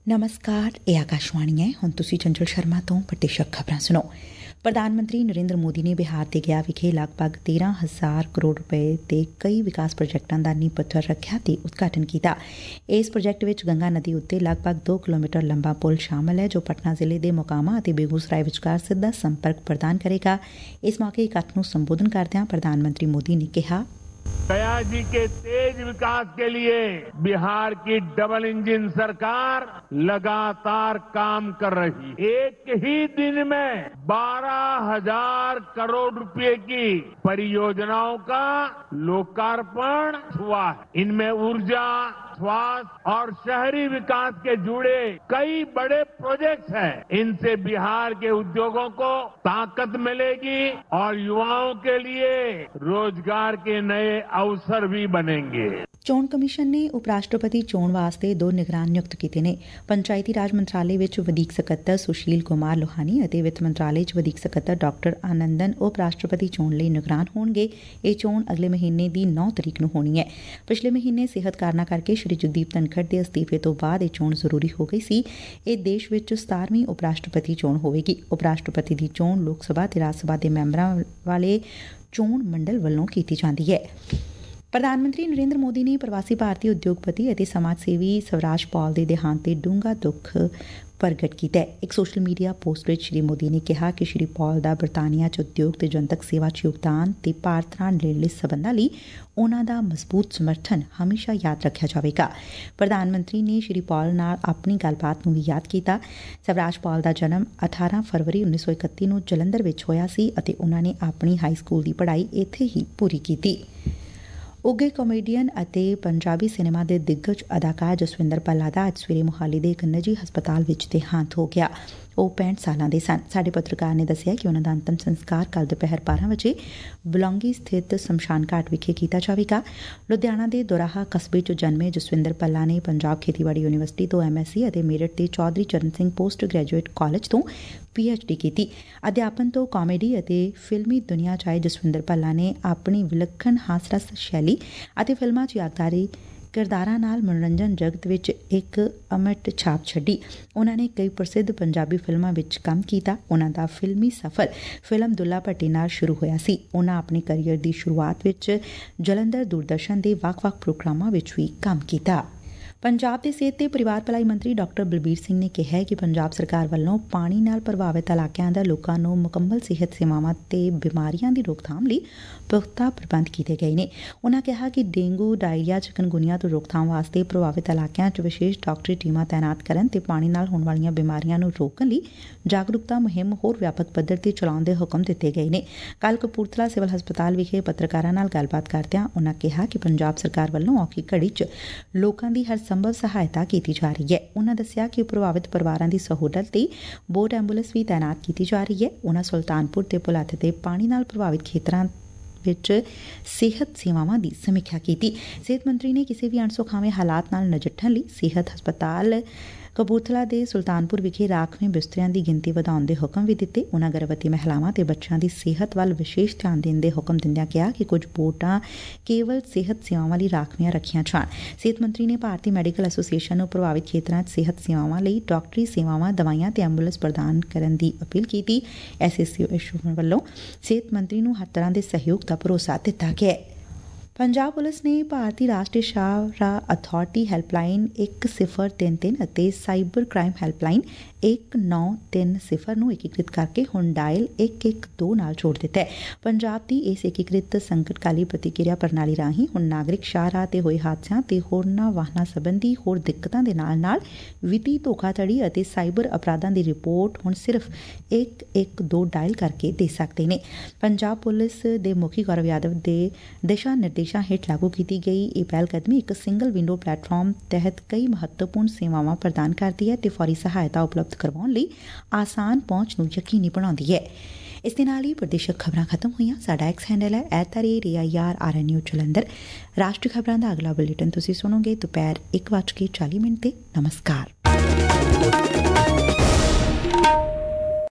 ਨਮਸਕਾਰ, ਇਹ ਆਕਾਸ਼ਵਾਣੀ ਹੈ। ਹੁਣ ਤੁਸੀਂ ਚੰਚਲ ਸ਼ਰਮਾ ਤੋਂ ਪ੍ਰਤੀਸ਼ਕ ਖਬਰਾਂ ਸੁਣੋ। ਪ੍ਰਧਾਨ ਮੰਤਰੀ ਨਰਿੰਦਰ ਮੋਦੀ ਨੇ ਬਿਹਾਰ ਦੇ ਗਿਆ ਵਿਖੇ ਲਗਭਗ 13,000 ਕਰੋੜ ਰੁਪਏ ਦੇ ਕਈ ਵਿਕਾਸ ਪ੍ਰੋਜੈਕਟਾਂ ਦਾ ਨੀਂਹ ਪੱਥਰ ਰੱਖਿਆ ਤੇ ਉਦਘਾਟਨ ਕੀਤਾ। ਇਸ ਪ੍ਰੋਜੈਕਟ ਵਿੱਚ ਗੰਗਾ ਨਦੀ ਉੱਤੇ ਲਗਭਗ 2 ਕਿਲੋਮੀਟਰ ਲੰਬਾ ਪੁਲ ਸ਼ਾਮਲ ਹੈ, ਜੋ ਪਟਨਾ ਜ਼ਿਲ੍ਹੇ ਦੇ ਮੋਕਾਮਾ ਅਤੇ ਬੇਗੂਸਰਾਏ ਵਿਚਕਾਰ ਸਿੱਧਾ ਸੰਪਰਕ ਪ੍ਰਦਾਨ ਕਰੇਗਾ। ਇਸ ਮੌਕੇ ਇਕੱਠ ਨੂੰ ਸੰਬੋਧਨ ਕਰਦਿਆਂ ਪ੍ਰਧਾਨ ਮੰਤਰੀ ਮੋਦੀ ਨੇ ਕਿਹਾ, गया जी के तेज विकास के लिए बिहार की डबल इंजन सरकार लगातार काम कर रही है। एक ही दिन में 12,000 करोड़ रुपए की परियोजनाओं का लोकार्पण हुआ है। इनमें ऊर्जा, स्वास्थ्य और शहरी विकास के जुड़े कई बड़े प्रोजेक्ट्स हैं। इनसे बिहार के उद्योगों को ताकत मिलेगी और युवाओं के लिए रोजगार के नए अवसर भी बनेंगे। ਚੋਣ ਕਮਿਸ਼ਨ ਨੇ ਉਪ ਰਾਸ਼ਟਰਪਤੀ ਚੋਣ ਵਾਸਤੇ 2 ਨਿਗਰਾਨ ਨਿਯੁਕਤ ਕੀਤੇ ਨੇ। ਪੰਚਾਇਤੀ ਰਾਜ ਮੰਤਰਾਲੇ ਵਿੱਚ ਵਧੀਕ ਸਕੱਤਰ ਸੁਸ਼ੀਲ ਕੁਮਾਰ ਲੋਹਾਨੀ ਅਤੇ ਵਿੱਤ ਮੰਤਰਾਲੇ ਚ ਵਧੀਕ ਸਕੱਤਰ ਡਾਕਟਰ ਆਨੰਦਨ ਉਪ ਰਾਸ਼ਟਰਪਤੀ ਚੋਣ ਲਈ ਨਿਗਰਾਨ ਹੋਣਗੇ। ਇਹ ਚੋਣ ਅਗਲੇ ਮਹੀਨੇ ਦੀ 9 ਤਰੀਕ ਨੂੰ ਹੋਣੀ ਹੈ। ਪਿਛਲੇ ਮਹੀਨੇ ਸਿਹਤ ਕਾਰਨਾਂ ਕਰਕੇ ਸ਼੍ਰੀ ਜਗਦੀਪ ਧਨਖੜ ਦੇ ਅਸਤੀਫੇ ਤੋਂ ਬਾਅਦ ਇਹ ਚੋਣ ਜ਼ਰੂਰੀ ਹੋ ਗਈ ਸੀ। ਇਹ ਦੇਸ਼ ਵਿੱਚ 17ਵੀਂ ਉਪ ਰਾਸ਼ਟਰਪਤੀ ਚੋਣ ਹੋਵੇਗੀ। ਉਪ ਰਾਸ਼ਟਰਪਤੀ ਦੀ ਚੋਣ ਲੋਕ ਸਭਾ ਤੇ ਰਾਜ ਸਭਾ ਦੇ ਮੈਂਬਰਾਂ ਵਾਲੇ ਚੋਣ ਮੰਡਲ ਵੱਲੋਂ ਕੀਤੀ ਜਾਂਦੀ ਹੈ। ਪ੍ਰਧਾਨ ਮੰਤਰੀ ਨਰਿੰਦਰ ਮੋਦੀ ਨੇ ਪ੍ਰਵਾਸੀ ਭਾਰਤੀ ਉਦਯੋਗਪਤੀ ਅਤੇ ਸਮਾਜ ਸੇਵੀ ਸਵਰਾਜ ਪੌਲ ਦੇ ਦੇਹਾਂਤ ਤੇ ਡੂੰਘਾ ਦੁੱਖ ਪ੍ਰਗਟ ਕੀਤਾ। ਇੱਕ ਸੋਸ਼ਲ ਮੀਡੀਆ ਪੋਸਟ ਵਿੱਚ ਸ਼੍ਰੀ ਮੋਦੀ ਨੇ ਕਿਹਾ ਕਿ ਸ਼੍ਰੀ ਪੌਲ ਦਾ ਬਰਤਾਨੀਆ ਚ ਉਦਯੋਗ ਤੇ ਜਨਤਕ ਸੇਵਾ ਚ ਯੋਗਦਾਨ ਤੇ ਭਾਰਤ ਨਾਲ ਨੇੜਲੇ ਸਬੰਧਾਂ ਲਈ ਉਨ੍ਹਾਂ ਦਾ ਮਜ਼ਬੂਤ ਸਮਰਥਨ ਹਮੇਸ਼ਾ ਯਾਦ ਰੱਖਿਆ ਜਾਵੇਗਾ। ਪ੍ਰਧਾਨ ਮੰਤਰੀ ਨੇ ਸ਼੍ਰੀ ਪੌਲ ਨਾਲ ਆਪਣੀ ਗੱਲਬਾਤ ਨੂੰ ਵੀ ਯਾਦ ਕੀਤਾ। ਸਵਰਾਜ ਪੌਲ ਦਾ ਜਨਮ 18 ਫਰਵਰੀ 1931 ਨੂੰ ਜਲੰਧਰ ਵਿੱਚ ਹੋਇਆ ਸੀ ਅਤੇ ਉਨ੍ਹਾਂ ਨੇ ਆਪਣੀ ਹਾਈ ਸਕੂਲ ਦੀ ਪੜ੍ਹਾਈ ਇੱਥੇ ਹੀ ਪੂਰੀ ਕੀਤੀ। ਉੱਘੇ ਕਾਮੇਡੀਅਨ ਅਤੇ ਪੰਜਾਬੀ ਸਿਨੇਮਾ ਦੇ ਦਿੱਗਜ ਅਦਾਕਾਰ ਜਸਵਿੰਦਰ ਭੱਲਾ ਦਾ ਅੱਜ ਸਵੇਰੇ ਮੁਹਾਲੀ ਦੇ ਇੱਕ ਨਿੱਜੀ ਹਸਪਤਾਲ ਵਿੱਚ ਦੇਹਾਂਤ ਹੋ ਗਿਆ। ਉਹ 65 ਸਾਲਾਂ ਦੇ ਸਨ। ਸਾਡੇ ਪੱਤਰਕਾਰ ਨੇ ਦੱਸਿਆ ਕਿ ਉਨ੍ਹਾਂ ਦਾ ਅੰਤਮ ਸੰਸਕਾਰ ਕੱਲ੍ਹ ਦੁਪਹਿਰ 12 ਵਜੇ ਬਲੌਂਗੀ ਸਥਿਤ ਸ਼ਮਸ਼ਾਨ ਘਾਟ ਵਿਖੇ ਕੀਤਾ ਜਾਵੇਗਾ। ਲੁਧਿਆਣਾ ਦੇ ਦੋਰਾਹਾ ਕਸਬੇ 'ਚ ਜਨਮੇ ਜਸਵਿੰਦਰ ਭੱਲਾ ਨੇ ਪੰਜਾਬ ਖੇਤੀਬਾੜੀ ਯੂਨੀਵਰਸਿਟੀ ਤੋਂ MSc ਅਤੇ ਮੇਰਠ ਦੇ Chaudhary Charan Singh post graduate college ਤੋਂ PhD ਕੀਤੀ। ਅਧਿਆਪਨ ਤੋਂ ਕਾਮੇਡੀ ਅਤੇ ਫਿਲਮੀ ਦੁਨੀਆ 'ਚ ਆਏ ਜਸਵਿੰਦਰ ਭੱਲਾ ਨੇ ਆਪਣੀ ਵਿਲੱਖਣ ਹਾਸ-ਰਸ ਸ਼ੈਲੀ ਅਤੇ ਫਿਲਮਾਂ 'ਚ ਯਾਦਗਾਰੀ ਕਿਰਦਾਰਾਂ ਨਾਲ ਮਨੋਰੰਜਨ ਜਗਤ ਵਿੱਚ ਇੱਕ ਅਮਿੱਟ ਛਾਪ ਛੱਡੀ। ਉਨ੍ਹਾਂ ਨੇ ਕਈ ਪ੍ਰਸਿੱਧ ਪੰਜਾਬੀ ਫਿਲਮਾਂ ਵਿੱਚ ਕੰਮ ਕੀਤਾ। ਉਨ੍ਹਾਂ ਦਾ ਫਿਲਮੀ ਸਫ਼ਰ ਫਿਲਮ ਦੁੱਲਾ ਭੱਟੀ ਨਾਲ ਸ਼ੁਰੂ ਹੋਇਆ ਸੀ। ਉਨ੍ਹਾਂ ਆਪਣੇ ਕਰੀਅਰ ਦੀ ਸ਼ੁਰੂਆਤ ਵਿੱਚ ਜਲੰਧਰ ਦੂਰਦਰਸ਼ਨ ਦੇ ਵੱਖ-ਵੱਖ ਪ੍ਰੋਗਰਾਮਾਂ ਵਿੱਚ ਵੀ ਕੰਮ ਕੀਤਾ। ਪੰਜਾਬ ਦੇ ਸਿਹਤ ਤੇ ਪਰਿਵਾਰ ਭਲਾਈ ਮੰਤਰੀ ਡਾਕਟਰ ਬਲਬੀਰ ਸਿੰਘ ਨੇ ਕਿਹਾ ਕਿ ਪੰਜਾਬ ਸਰਕਾਰ ਵੱਲੋਂ ਪਾਣੀ ਨਾਲ ਪ੍ਰਭਾਵਿਤ ਇਲਾਕਿਆਂ ਦਾ ਲੋਕਾਂ ਨੂੰ ਮੁਕੰਮਲ ਸਿਹਤ ਸੇਵਾਵਾਂ ਤੇ ਬਿਮਾਰੀਆਂ ਦੀ ਰੋਕਥਾਮ ਲਈ ਪੁਖਤਾ ਪ੍ਰਬੰਧ ਕੀਤੇ ਗਏ ਨੇ। ਉਨ੍ਹਾਂ ਕਿਹਾ ਕਿ ਡੇਂਗੂ, ਡਾਇਰੀਆ, ਚਿਕਨਗੁਨੀਆ ਤੋਂ ਰੋਕਥਾਮ ਵਾਸਤੇ ਪ੍ਰਭਾਵਿਤ ਇਲਾਕਿਆਂ 'ਚ ਵਿਸ਼ੇਸ਼ ਡਾਕਟਰੀ ਟੀਮਾਂ ਤਾਇਨਾਤ ਕਰਨ ਤੇ ਪਾਣੀ ਨਾਲ ਹੋਣ ਵਾਲੀਆਂ ਬਿਮਾਰੀਆਂ ਨੂੰ ਰੋਕਣ ਲਈ ਜਾਗਰੂਕਤਾ ਮੁਹਿੰਮ ਹੋਰ ਵਿਆਪਕ ਪੱਧਰ ਤੇ ਚਲਾਉਣ ਦੇ ਹੁਕਮ ਦਿੱਤੇ ਗਏ ਨੇ। ਕੱਲ੍ਹ ਕਪੂਰਥਲਾ ਸਿਵਲ ਹਸਪਤਾਲ ਵਿਖੇ ਪੱਤਰਕਾਰਾਂ ਨਾਲ ਗੱਲਬਾਤ ਕਰਦਿਆਂ ਉਨ੍ਹਾਂ ਕਿਹਾ ਕਿ ਪੰਜਾਬ ਸਰਕਾਰ ਵੱਲੋਂ ਔਖੀ ਘੜੀ 'ਚ ਲੋਕਾਂ ਦੀ ਹਰ ਸੰਭਵ ਸਹਾਇਤਾ ਕੀਤੀ ਜਾ ਰਹੀ ਹੈ। ਉਨ੍ਹਾਂ ਦੱਸਿਆ ਕਿ ਪ੍ਰਭਾਵਿਤ ਪਰਿਵਾਰਾਂ ਦੀ ਸਹੂਲਤ ਲਈ ਬੋਟ ਐਂਬੂਲੈਂਸ ਵੀ ਤਾਇਨਾਤ ਕੀਤੀ ਜਾ ਰਹੀ ਹੈ। ਉਨ੍ਹਾਂ ਸੁਲਤਾਨਪੁਰ ਤੇ ਭੁਲੱਥ ਤੇ ਪਾਣੀ ਨਾਲ ਪ੍ਰਭਾਵਿਤ ਖੇਤਰਾਂ ਵਿੱਚ ਸਿਹਤ ਸੇਵਾਵਾਂ ਦੀ ਸਮੀਖਿਆ ਕੀਤੀ। ਸਿਹਤ ਮੰਤਰੀ ਨੇ ਕਿਸੇ ਵੀ ਅਣਸੁਖਾਵੇਂ ਹਾਲਾਤ ਨਾਲ ਨਜਿੱਠਣ ਲਈ ਸਿਹਤ ਹਸਪਤਾਲ ਕਪੂਰਥਲਾ ਦੇ ਸੁਲਤਾਨਪੁਰ ਵਿਖੇ ਰਾਖਵੇਂ ਬਿਸਤਰਿਆਂ ਦੀ ਗਿਣਤੀ ਵਧਾਉਣ ਦੇ ਹੁਕਮ ਵੀ ਦਿੱਤੇ। ਉਨ੍ਹਾਂ ਗਰਭਵਤੀ ਮਹਿਲਾਵਾਂ ਤੇ ਬੱਚਿਆਂ ਦੀ ਸਿਹਤ ਵੱਲ ਵਿਸ਼ੇਸ਼ ਧਿਆਨ ਦੇਣ ਦੇ ਹੁਕਮ ਦਿੰਦਿਆਂ ਕਿਹਾ ਕਿ ਕੁਝ ਬੋਟਾਂ ਕੇਵਲ ਸਿਹਤ ਸੇਵਾਵਾਂ ਲਈ ਰਾਖਵੀਆਂ ਰੱਖੀਆਂ ਜਾਣ। ਸਿਹਤ ਮੰਤਰੀ ਨੇ ਭਾਰਤੀ ਮੈਡੀਕਲ ਐਸੋਸੀਏਸ਼ਨ ਨੂੰ ਪ੍ਰਭਾਵਿਤ ਖੇਤਰਾਂ 'ਚ ਸਿਹਤ ਸੇਵਾਵਾਂ ਲਈ ਡਾਕਟਰੀ ਸੇਵਾਵਾਂ, ਦਵਾਈਆਂ ਤੇ ਐਂਬੂਲੈਂਸ ਪ੍ਰਦਾਨ ਕਰਨ ਦੀ ਅਪੀਲ ਕੀਤੀ। ਐਸੋਸੀਏਸ਼ਨ ਵੱਲੋਂ ਸਿਹਤ ਮੰਤਰੀ ਨੂੰ ਹਰ ਤਰ੍ਹਾਂ ਦੇ ਸਹਿਯੋਗ ਦਾ ਭਰੋਸਾ ਦਿੱਤਾ ਗਿਆ। ਪੰਜਾਬ ਪੁਲਿਸ ਨੇ ਭਾਰਤੀ ਰਾਸ਼ਟਰੀ ਸ਼ਾਹਰਾਹ ਅਥਾਰਟੀ ਹੈਲਪਲਾਈਨ 1033 ਅਤੇ ਸਾਈਬਰ ਕ੍ਰਾਈਮ ਹੈਲਪਲਾਈਨ 1930 ਨੂੰ ਏਕੀਕ੍ਰਿਤ ਕਰਕੇ ਹੁਣ ਡਾਇਲ 112 ਨਾਲ ਜੋੜ ਦਿੱਤਾ ਹੈ। ਪੰਜਾਬ ਦੀ ਇਸ ਏਕੀਕ੍ਰਿਤ ਸੰਕਟਕਾਲੀ ਪ੍ਰਤੀਕਿਰਿਆ ਪ੍ਰਣਾਲੀ ਰਾਹੀਂ ਹੁਣ ਨਾਗਰਿਕ ਸ਼ਾਹਰਾਹ ਤੇ ਹੋਏ ਹਾਦਸਿਆਂ ਤੇ ਹੋਰਨਾਂ ਵਾਹਨਾਂ ਸੰਬੰਧੀ ਹੋਰ ਦਿੱਕਤਾਂ ਦੇ ਨਾਲ ਵਿੱਤੀ ਧੋਖਾਧੜੀ ਅਤੇ ਸਾਈਬਰ ਅਪਰਾਧਾਂ ਦੀ ਰਿਪੋਰਟ ਹੁਣ ਸਿਰਫ 112 ਡਾਇਲ ਕਰਕੇ ਦੇ ਸਕਦੇ ਨੇ। ਪੰਜਾਬ ਪੁਲਿਸ ਦੇ ਮੁਖੀ ਗੌਰਵ ਯਾਦਵ ਦੇ ਦਿਸ਼ਾ ਨਿਰਦੇਸ਼ਾਂ ਹੇਠ ਲਾਗੂ ਕੀਤੀ ਗਈ ਇਹ ਪਹਿਲ ਕਦਮੀ ਇੱਕ ਸਿੰਗਲ ਵਿੰਡੋ ਪਲੇਟਫਾਰਮ ਤਹਿਤ ਕਈ ਮਹੱਤਵਪੂਰਨ ਸੇਵਾਵਾਂ ਪ੍ਰਦਾਨ ਕਰਦੀ ਹੈ ਤੇ ਫੌਰੀ ਸਹਾਇਤਾ ਉਪਲਬਧ ਕਰਵਾਉਣ ਲਈ ਆਸਾਨ ਪਹੁੰਚ ਨੂੰ ਯਕੀਨੀ ਬਣਾਉਂਦੀ ਹੈ। ਇਸ ਦੇ ਨਾਲ ਹੀ ਪ੍ਰਦੇਸ਼ਕ ਖਬਰਾਂ ਖਤਮ ਹੋਈਆਂ। ਸਾਡਾ ਐਕਸ ਹੈਂਡਲ ਹੈ @AIRRNU ਜਲੰਧਰ। ਰਾਸ਼ਟਰੀ ਖਬਰਾਂ ਦਾ ਅਗਲਾ ਬੁਲੇਟਿਨ ਤੁਸੀਂ ਸੁਣੋਗੇ ਦੁਪਹਿਰ 1:40 ਤੇ। ਨਮਸਕਾਰ।